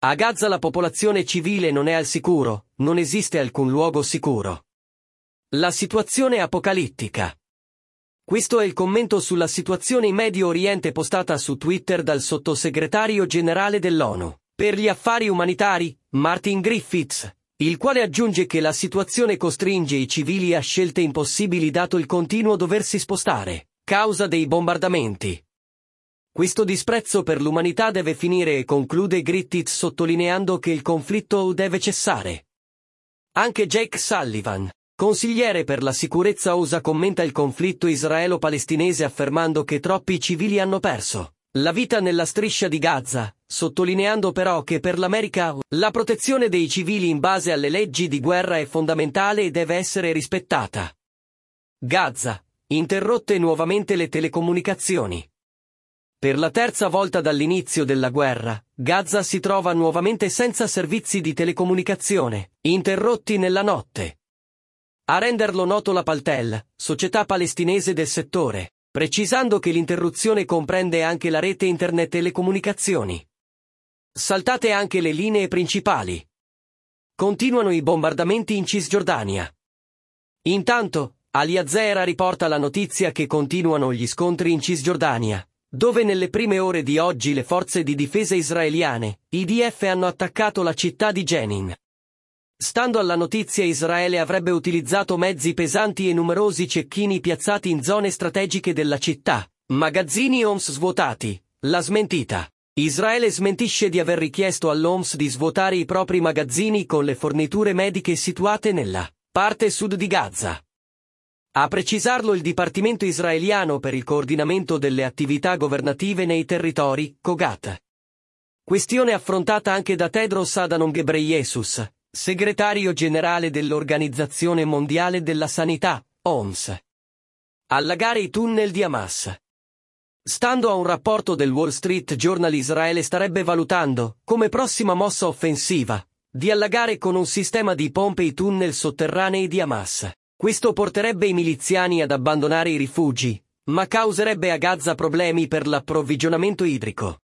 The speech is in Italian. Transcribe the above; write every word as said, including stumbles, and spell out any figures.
A Gaza la popolazione civile non è al sicuro, non esiste alcun luogo sicuro. La situazione apocalittica. Questo è il commento sulla situazione in Medio Oriente postata su Twitter dal sottosegretario generale dell'ONU per gli affari umanitari, Martin Griffiths, il quale aggiunge che la situazione costringe i civili a scelte impossibili dato il continuo doversi spostare, causa dei bombardamenti. Questo disprezzo per l'umanità deve finire e conclude Griffiths sottolineando che il conflitto deve cessare. Anche Jake Sullivan, consigliere per la sicurezza U S A, commenta il conflitto israelo-palestinese affermando che troppi civili hanno perso la vita nella striscia di Gaza, sottolineando però che per l'America la protezione dei civili in base alle leggi di guerra è fondamentale e deve essere rispettata. Gaza, interrotte nuovamente le telecomunicazioni. Per la terza volta dall'inizio della guerra, Gaza si trova nuovamente senza servizi di telecomunicazione, interrotti nella notte. A renderlo noto la Paltel, società palestinese del settore, precisando che l'interruzione comprende anche la rete internet e le comunicazioni. Saltate anche le linee principali. Continuano i bombardamenti in Cisgiordania. Intanto, Al Jazeera riporta la notizia che continuano gli scontri in Cisgiordania, dove nelle prime ore di oggi le forze di difesa israeliane, I D F, hanno attaccato la città di Jenin. Stando alla notizia, Israele avrebbe utilizzato mezzi pesanti e numerosi cecchini piazzati in zone strategiche della città, magazzini O M S svuotati. La smentita. Israele smentisce di aver richiesto all'O M S di svuotare i propri magazzini con le forniture mediche situate nella parte sud di Gaza. A precisarlo il Dipartimento israeliano per il coordinamento delle attività governative nei territori, COGAT. Questione affrontata anche da Tedros Adhanom Ghebreyesus, segretario generale dell'Organizzazione Mondiale della Sanità, O M S. Allagare i tunnel di Hamas. Stando a un rapporto del Wall Street Journal, Israele starebbe valutando, come prossima mossa offensiva, di allagare con un sistema di pompe i tunnel sotterranei di Hamas. Questo porterebbe i miliziani ad abbandonare i rifugi, ma causerebbe a Gaza problemi per l'approvvigionamento idrico.